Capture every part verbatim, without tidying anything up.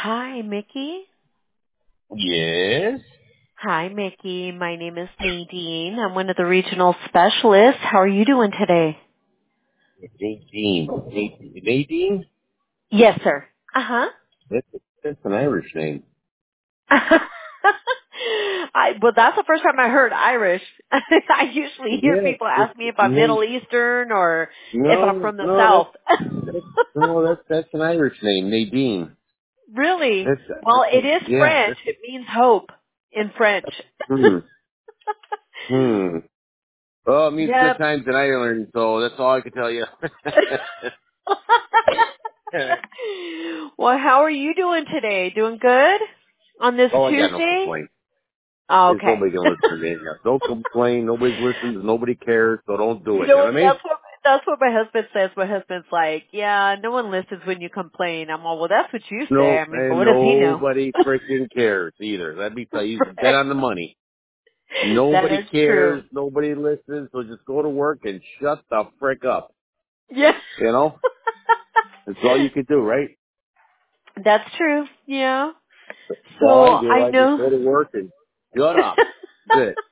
Hi, Mickey. Yes. Hi, Mickey. My name is Nadine. I'm one of the regional specialists. How are you doing today? Nadine. Nadine? Nadine? Yes, sir. Uh-huh. That's, that's an Irish name. I, well, that's the first time I heard Irish. I usually hear Yeah. people It's, ask me if I'm Nate. Middle Eastern or if I'm No, from the no, that's, South. that's, no, that's, that's an Irish name. Nadine. Really? That's, Well, it that's is yeah. French. That's, It means hope in French. hmm. Hmm. Well, it means good Yep. times in Ireland, so that's all I can tell you. Well, how are you doing today? Doing good on this oh, I got no Tuesday? complaint. Oh, There's okay. nobody gonna listen to me. Don't complain. Nobody listens. Nobody cares. So don't do You it. You know know what? what I mean? That's what that's what my husband says. My husband's like, yeah, no one listens when you complain. I'm all, well, that's what you say. No, I mean, but and what does he know? nobody freaking cares either. Let me tell you, dead Right. on the money. That Nobody is true. cares. Nobody listens. So just go to work and shut the frick up. Yeah. You know, that's all you can do, right? That's true. Yeah. That's all So I do. I I just know. go to work and shut up. That's it.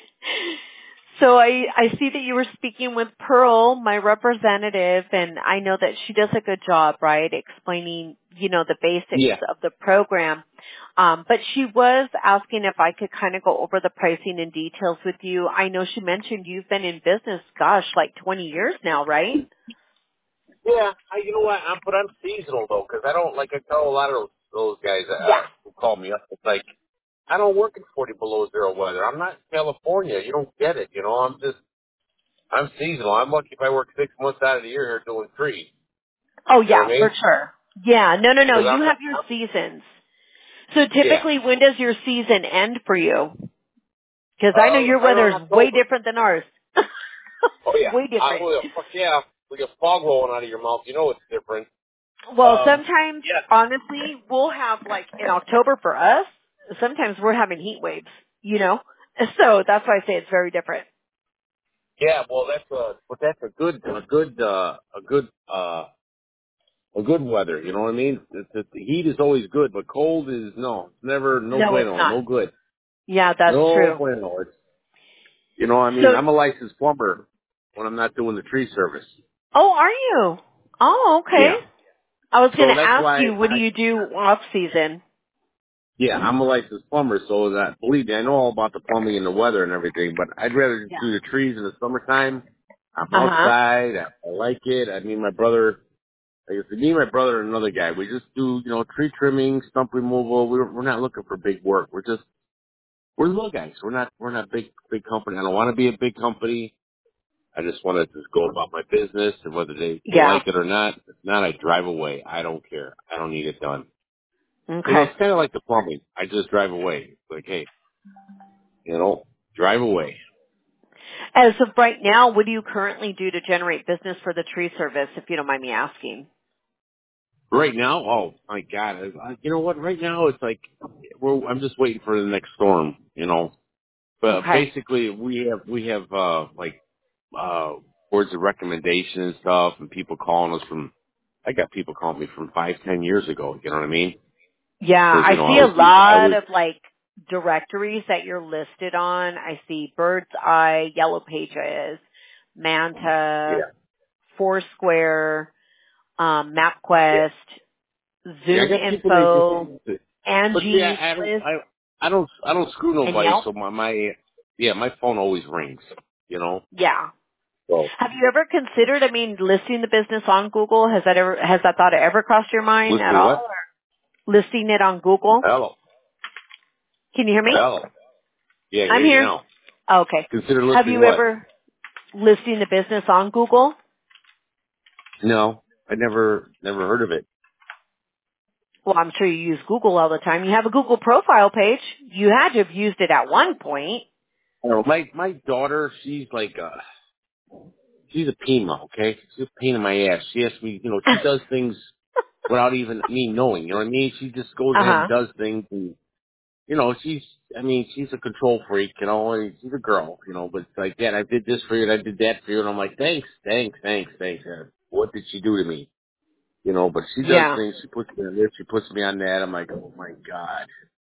So I, I see that you were speaking with Pearl, my representative, and I know that she does a good job, right, explaining, you know, the basics Yeah. of the program. Um, but she was asking if I could kind of go over the pricing and details with you. I know she mentioned you've been in business, gosh, like twenty years now, right? Yeah. I, you know what? I'm, but I'm seasonal though, because I don't like. I tell a lot of those, those guys Yeah. uh, who call me up. It's like I don't work in forty below zero weather. I'm not in California. You don't get it. You know, I'm just I'm seasonal. I'm lucky if I work six months out of the year here doing trees. Oh You know what yeah, I for mean? sure. Yeah, no, no, no, Because you I'm have not, your I'm, seasons. So yeah. typically when does your season end for you? Because I know Uh, your right weather around is way October. different than ours. Oh yeah. Way I, different. well, fuck yeah. We get fog rolling out of your mouth. You know it's different. Well, Um, sometimes, yeah. honestly, we'll have like in October for us, sometimes we're having heat waves, you know? So that's why I say it's very different. Yeah. Well, that's a, but that's a good, a good, uh, a good, uh, a good weather. You know what I mean? The, the, the heat is always good, but cold is no, it's never, no No, it's bueno, not. no good. Yeah, that's No true. bueno. It's, you know, what I mean, So, I'm a licensed plumber when I'm not doing the tree service. oh, are you? Oh, okay. Yeah. I was going So to that's ask why you, what do I, you do off season? yeah, I'm a licensed plumber, so that, believe me, I know all about the plumbing and the weather and everything, but I'd rather just Yeah. do the trees in the summertime. I'm Uh huh. outside. I, I like it. I mean, my brother, I guess me, my brother, and another guy, we just do, you know, tree trimming, stump removal. We're, we're not looking for big work. We're just, we're little guys. We're not, we're not big, big company. I don't want to be a big company. I just want to just go about my business, and whether they, they Yeah. like it or not, if not, I drive away. I don't care. I don't need it done. You know, Okay. it's kind of like the plumbing. I just drive away. It's like, hey, you know, drive away. As of right now, what do you currently do to generate business for the tree service, if you don't mind me asking? Right now, oh my God, I- you know what? Right now, it's like we're, I'm just waiting for the next storm. You know, but Okay. basically, we have we have uh like uh words of recommendation and stuff, and people calling us from. I got people calling me from five, ten years ago. You know what I mean? Yeah, Because you I know, I see a was I lot was of like directories that you're listed on. I see Bird's Eye, Yellow Pages, Manta, yeah Foursquare, um, yeah MapQuest, yeah. I Zoom got people that Info, just. But see, Angie's I, I don't List, I I don't I don't screw and nobody. Yelp. So my my yeah, my phone always rings. You know. Yeah. So Have you ever considered, I mean, listing the business on Google? Has that ever, has that thought ever crossed your mind at listening all? what? Listing it on Google? Hello. Can you hear me? Hello. Yeah, I I'm hear you here. now. Okay. Consider Have listing you what? ever listing the business on Google? No, I never, never heard of it. Well, I'm sure you use Google all the time. You have a Google profile page. You had to have used it at one point. Oh, my my daughter, she's like, uh, she's a Pima, okay? She's a pain in my ass. She asks me, you know, she does things without even me knowing. You know what I mean? She just goes ahead and Uh-huh. does things, and you know, she's, I mean, she's a control freak. You know, and she's a girl. You know, but it's like, yeah, I did this for you, and I did that for you, and I'm like, thanks, thanks, thanks, thanks. Uh, What did she do to me? You know, but she does Yeah. things. She puts me on this. She puts me on that. I'm like, oh my god.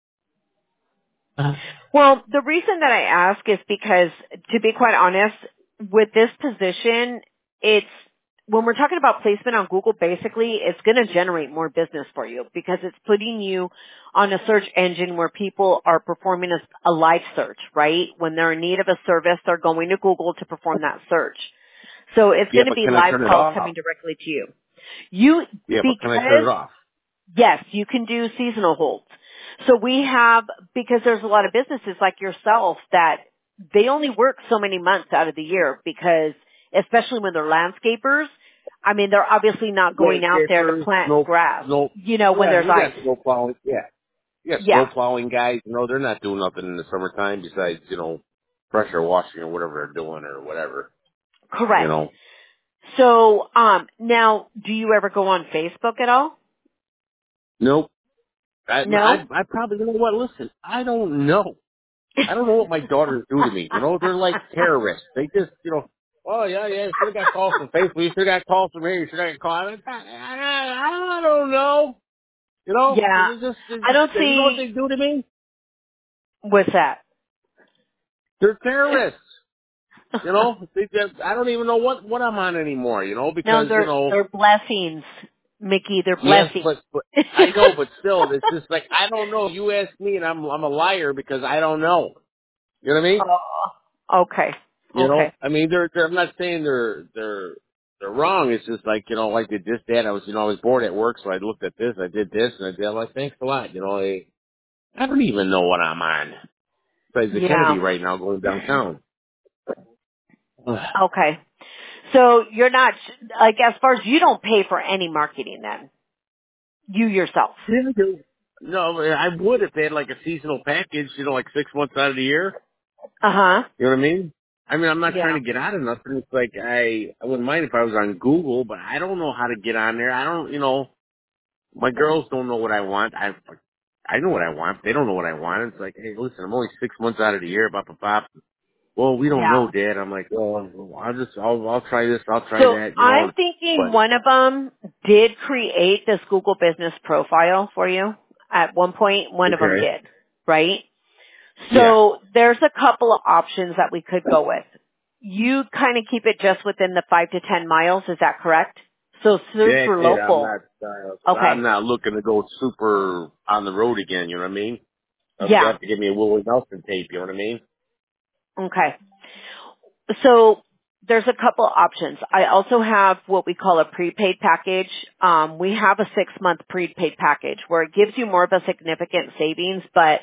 Uh, Well, the reason that I ask is because, to be quite honest, with this position, it's, when we're talking about placement on Google, basically, it's going to generate more business for you because it's putting you on a search engine where people are performing a, a live search, right? When they're in need of a service, they're going to Google to perform that search. So it's yeah, going to but be can I live turn it calls off? coming directly to you. You, Yeah, but can I turn because it off? yes, you can do seasonal holds. So we have, because there's a lot of businesses like yourself that they only work so many months out of the year because, especially when they're landscapers, I mean, they're obviously not going out there to Landscapers, plant snow, grass, snow. you know, when Yeah, there's you got ice. snow plowing. Yeah, you got snow Yeah, plowing guys. You know, they're not doing nothing in the summertime besides you know pressure washing or whatever they're doing or whatever. You correct. know. So, um, now, do you ever go on Facebook at all? Nope. I, I, No? I probably, you know what, listen, I don't know. I don't know what my daughters do to me. You know, they're like terrorists. They just, you know, oh yeah, yeah, you should have got calls from Facebook. You should have got calls from here. You should have got calls. I, I, I don't know. You know, Yeah. they just, they I just, don't you know what see, they do to me? what's that? They're terrorists. You know, they just, I don't even know what, what I'm on anymore, you know, No, because, you they're know, they're blessings, Mickey. They're yes, blessings. but, but I know, but still, it's just like, I don't know. You ask me and I'm, I'm a liar because I don't know. You know what I mean? Oh, okay, You know, okay. I mean, they're, they're, I'm not saying they're, they're, they're wrong. It's just like, you know, like they did that. I was, you know, I was bored at work, so I looked at this, I did this, and I did, I'm like, thanks a lot. You know, I, I don't even know what I'm on. Besides the Kennedy Yeah. right now going downtown. yeah, Okay. So you're not like as far as you don't pay for any marketing then. You yourself. I do. No, I would if they had like a seasonal package, you know, like six months out of the year. Uh huh. You know what I mean? I mean, I'm not trying Yeah. to get out of nothing. It's like I, I wouldn't mind if I was on Google, but I don't know how to get on there. I don't, you know, my girls don't know what I want. I I know what I want. They don't know what I want. It's like, hey, listen, I'm only six months out of the year. Bop, bop, bop. Well, we don't Yeah. know, Dad. I'm like, well, I'll just, I'll, I'll try this. I'll try So that. You know. I'm thinking But one of them did create this Google business profile for you at one point. One of them okay, did, right? yeah, So there's a couple of options that we could go with. You kind of keep it just within the five to ten miles. Is that correct? So that's super it. I'm local. not, uh, I'm Okay. not looking to go super on the road again. You know what I mean? Um, they Yeah. have to give me a Willie Nelson tape. You know what I mean? Okay. So there's a couple of options. I also have what we call a prepaid package. Um, we have a six month prepaid package where it gives you more of a significant savings. But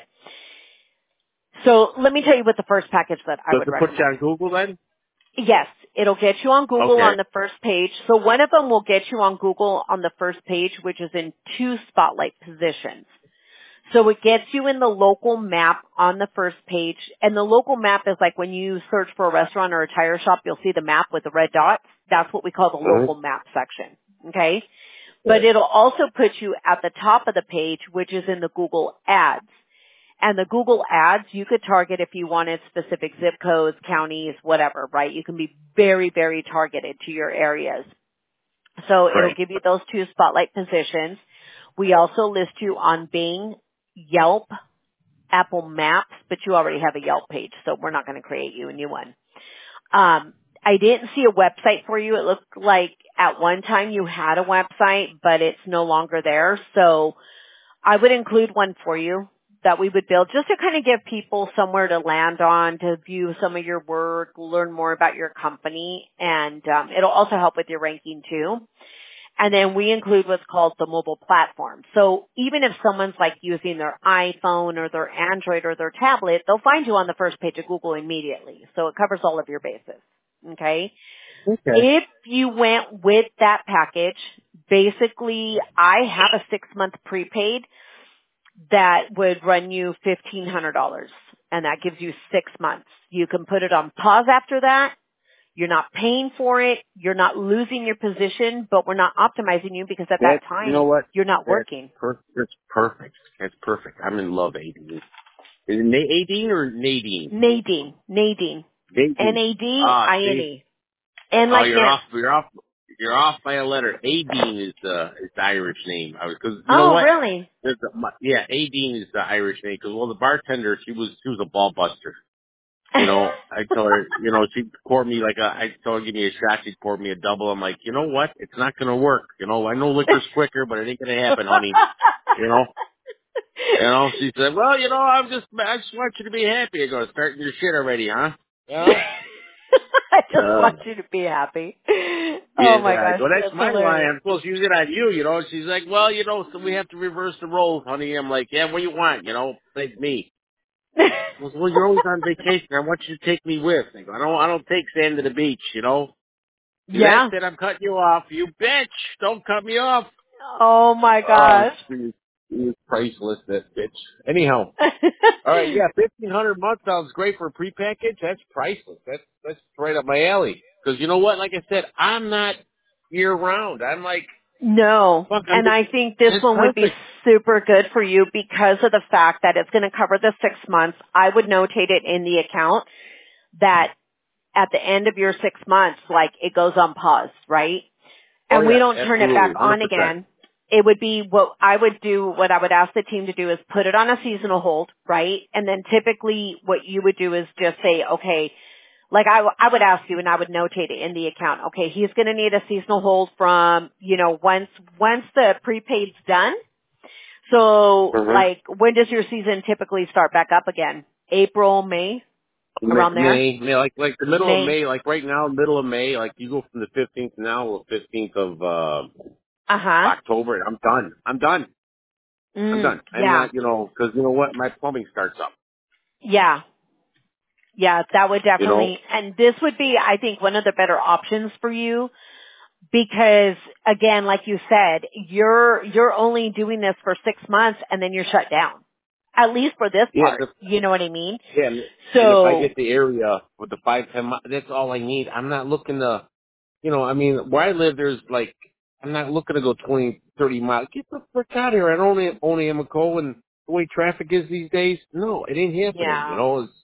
so let me tell you what the first package that I Does would it put you recommend. on Google then? Yes, it'll get you on Google Okay. on the first page. So one of them will get you on Google on the first page, which is in two spotlight positions. So it gets you in the local map on the first page. And the local map is like when you search for a restaurant or a tire shop, you'll see the map with the red dots. That's what we call the Uh-huh. local map section. Okay? But Yeah. it'll also put you at the top of the page, which is in the Google Ads. And the Google Ads, you could target if you wanted specific zip codes, counties, whatever, right? You can be very, very targeted to your areas. So it'll Right. give you those two spotlight positions. We also list you on Bing, Yelp, Apple Maps, but you already have a Yelp page, so we're not going to create you a new one. Um, I didn't see a website for you. It looked like at one time you had a website, but it's no longer there. So I would include one for you that we would build just to kind of give people somewhere to land on, to view some of your work, learn more about your company, and um, it'll also help with your ranking too. And then we include what's called the mobile platform. So even if someone's like using their iPhone or their Android or their tablet, they'll find you on the first page of Google immediately. So it covers all of your bases. Okay? Okay. If you went with that package, basically I have a six month prepaid that would run you fifteen hundred dollars and that gives you six months. You can put it on pause after that. You're not paying for it. You're not losing your position, but we're not optimizing you because at that That's, you know time, what? you're not That's working. per- That's perfect. That's perfect. I'm in love, Aideen. Is it Na- Aideen or Nadine? Nadine, Nadine, Nadine. Ah, see? N A D I N E. And Oh, like you're Nancy. off. You're off. you're off by a letter. Adine is the is the Irish name. I was because you know Oh, what? really? There's a, my, yeah, Adine is the Irish name. Because well, the bartender, she was she was a ball buster. You know, I told her, you know, she poured me like a, I told her give me a shot. She poured me a double. I'm like, you know what? It's not gonna work. You know, I know liquor's quicker, but it ain't gonna happen, honey. You know. You know, she said, well, you know, I'm just, I just want you to be happy. I go, starting your shit already, huh? You know? I just Uh, want you to be happy. Oh yeah, my I gosh, go, that's that's my line. hilarious. I'm supposed to use it on you, you know? She's like, well, you know, so we have to reverse the roles, honey. I'm like, yeah, what do you want? You know, like me. She goes, well, you're always on vacation. I want you to take me with. I go, I don't, I don't take sand to the beach, you know? See, that's Yeah. it. I'm cutting you off. You bitch. Don't cut me off. Oh my Oh, gosh. she's, she's priceless, that bitch. Anyhow. All right, yeah, fifteen hundred a month sounds great for a prepackaged. That's priceless. That's that's right up my alley. Because you know what? Like I said, I'm not year round. I'm like, No. fuck, I'm. And I think this It's one would be perfect. super good for you because of the fact that it's going to cover the six months. I would notate it in the account that at the end of your six months, like it goes on pause, right? Oh And we yeah, don't turn it absolutely, back one hundred on percent. again. It would be what I would do, what I would ask the team to do is put it on a seasonal hold, right? And then typically what you would do is just say, okay, like I, w- I would ask you and I would notate it in the account. Okay, he's going to need a seasonal hold from, you know, once, once the prepaid's done. So Mm-hmm. like when does your season typically start back up again? April, May, May, around there? May, May, like like the middle of May. May, like right now, middle of May, like you go from the fifteenth now to the fifteenth of uh Uh huh. October, and I'm done. I'm done. I'm Mm, done. I'm yeah. not, you know, because you know what, my plumbing starts up. Yeah. Yeah, that would You know. definitely, and this would be, I think, one of the better options for you because, again, like you said, you're, you're only doing this for six months and then you're shut down. At least for this Yeah, part. the You know what I mean? Yeah, and and if I So, get the area with the five ten, mi- that's all I need. I'm not looking to, you know, I mean, where I live, there's like, I'm not looking to go twenty, thirty miles. Get the frick out of here! I don't own own Amoco, and the way traffic is these days, no, it ain't happening. You yeah. know, it's,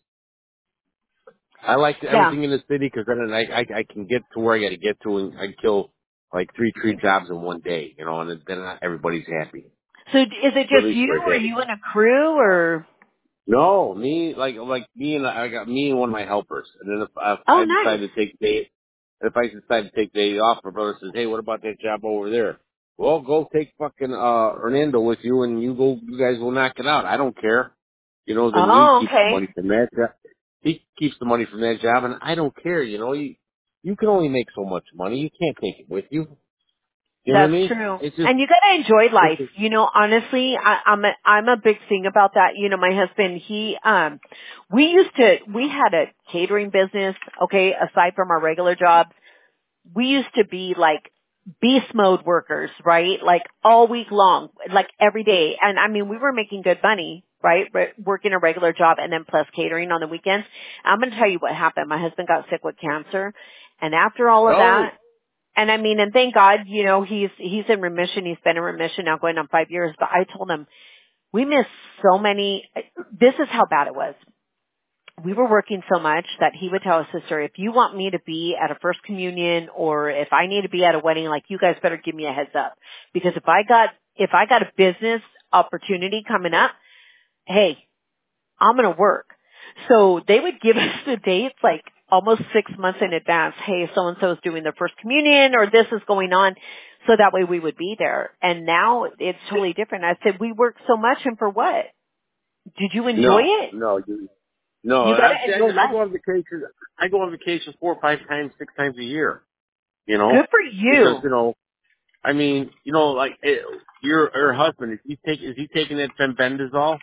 I like Yeah. everything in the city because then I, I I can get to where I got to get to, and I kill like three tree jobs in one day. You know, and then everybody's happy. So is it Or at just least you we're or are happy. you in a crew or? No, me like like me and I got me and one of my helpers, and then if I, if Oh, I nice. decide to take day, if I decide to take day off, my brother says, "Hey, what about that job over there?" Well, go take fucking uh Hernando with you, and you go. You guys will knock it out. I don't care. You know, then he Oh, keeps the okay. money from that job. He keeps the money from that job, and I don't care. You know, you you can only make so much money. You can't take it with you. You know what I That's mean? true. It's just And you gotta enjoy it's life. just You know, honestly, I, I'm a, I'm a big thing about that. You know, my husband, he, um, we used to, we had a catering business, okay, aside from our regular jobs. We used to be like beast mode workers, right? Like all week long, like every day. And I mean, we were making good money, right? Re- Working a regular job and then plus catering on the weekends. I'm going to tell you what happened. My husband got sick with cancer. And after all of oh that, and I mean, and thank God, you know, he's, he's in remission. He's been in remission now going on five years. But I told him, we miss so many, this is how bad it was. We were working so much that he would tell his sister, if you want me to be at a first communion or if I need to be at a wedding, like you guys better give me a heads up. Because if I got, if I got a business opportunity coming up, hey, I'm going to work. So they would give us the dates like almost six months in advance. Hey, so-and-so is doing their first communion or this is going on. So that way we would be there. And now it's totally different. I said, we work so much and for what? Did you enjoy no, it? no, you No, You got I, to enjoy I, I life. go on vacation. I go on vacation four or five times, six times a year. You know, Good for because you. you know, I mean, you know, like it, your your husband is he take is he taking that fenbendazole?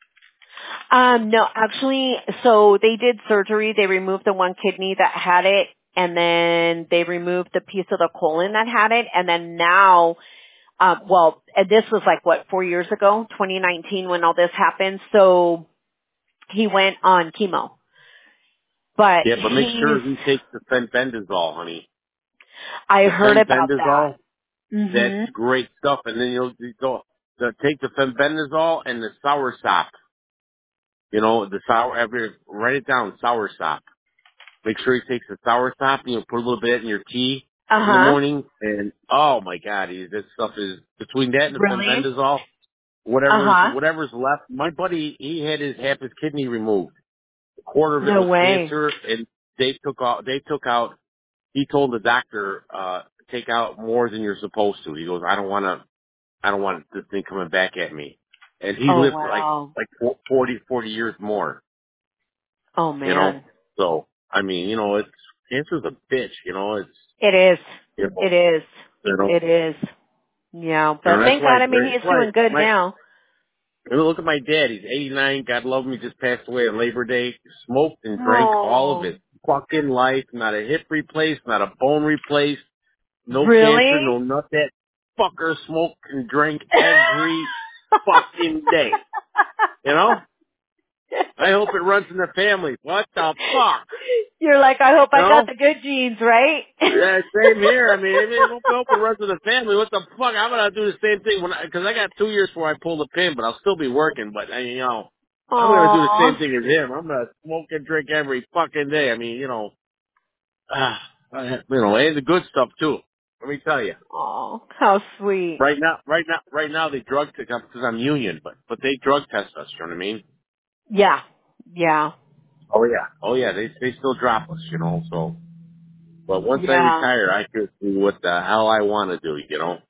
Um, no, actually, so they did surgery. They removed the one kidney that had it, and then they removed the piece of the colon that had it, and then now, um, well, and this was like what four years ago, twenty nineteen, when all this happened. So he went on chemo, but Yeah, but make he's. sure he takes the fenbendazole, honey. I The heard about fenbendazole, that. that's Mhm. great stuff. And then you'll you go the, take the fenbendazole and the sour sop. You know, the sour. Every write it down, sour sop. Make sure he takes the sour sop. You know, put a little bit in your tea. Uh in the huh. morning, and oh my god, he, this stuff is between that and the Really? fenbendazole, Uh whatever's huh. whatever's left. My buddy, he had his half his kidney removed. A quarter of it No was way. cancer, and they took out. They took out. He told the doctor, uh, take out more than you're supposed to. He goes, I don't want to. I don't want this thing coming back at me. And he Oh lived like wow. like forty, forty years more. Oh You know. man. So I mean, you know, it's cancer's a bitch. You know, it's It is. you know, It is. you know, It is. Yeah, you know but that's thank why God. I mean, that's he's why doing good my now. I mean, look at my dad. He's eighty-nine. God love him. He just passed away on Labor Day. Smoked and drank all of Oh, it. Fucking life. Not a hip replaced. Not a bone replaced. No cancer. really? No nut. That fucker smoked and drank every fucking day. You know? I hope it runs in the family. What the fuck? You're like, I hope You I got know? the good genes, right? Yeah, same here. I mean, if it hope hope it runs in the family. What the fuck? I'm gonna do the same thing when I, cause I got two years before I pull the pin, but I'll still be working. But I, you know, I'm gonna do the same Aw. thing as him. I'm gonna smoke and drink every fucking day. I mean, you know, ah, you know, and the good stuff too. Let me tell you. Aw, how sweet. Right now, right now, right now, they drug test because I'm union, but but they drug test us. You know what I mean? Yeah. Yeah. Oh yeah, oh yeah. They they still drop us, you know. So, but once I Yeah. retire, I could do what the hell I want to do, you know.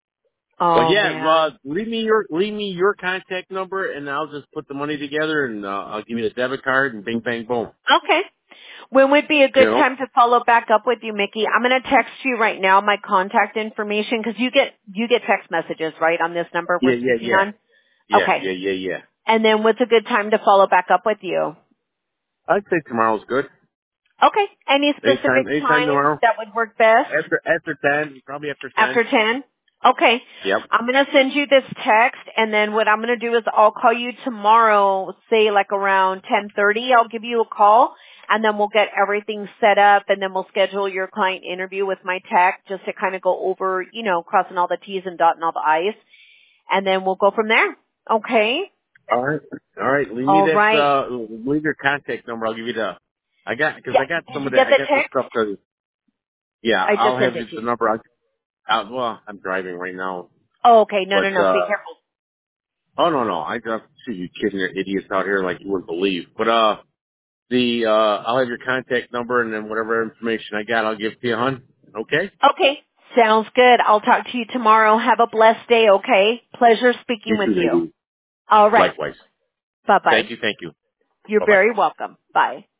But Oh yeah, uh, man. leave me your leave me your contact number, and I'll just put the money together, and uh, I'll give you the debit card, and bing bang boom. Okay. When would be a You good know? time to follow back up with you, Mickey? I'm going to text you right now my contact information because you get you get text messages right on this number Yeah, we're yeah, speaking yeah, on. yeah, Okay. yeah, yeah, yeah. And then what's a good time to follow back up with you? I'd say tomorrow's good. Okay. Any Anytime, specific anytime times tomorrow. that would work best? After after ten, probably after ten. After ten? Okay. Yep. I'm going to send you this text, and then what I'm going to do is I'll call you tomorrow, say like around ten thirty. I'll give you a call, and then we'll get everything set up, and then we'll schedule your client interview with my tech just to kind of go over, you know, crossing all the T's and dotting all the I's, and then we'll go from there. Okay? All right, all right. Leave me All that. right. Uh, leave your contact number. I'll give you the. I got because Yeah. I got Did some you of the. get I the got the text? stuff to. Yeah, I I'll just have sent it you to the you. number. I, uh, well, I'm driving right now, Oh, okay. No, no, but no. Be uh, careful. oh no, no. I just see you kidding your idiots out here like you wouldn't believe. But uh. The uh I'll have your contact number, and then whatever information I got, I'll give to you, hon. Okay? Okay. Sounds good. I'll talk to you tomorrow. Have a blessed day, okay? Pleasure speaking You with too, you. lady. All right. Likewise. Bye-bye. Thank you, thank you. You're Bye bye. very welcome. Bye.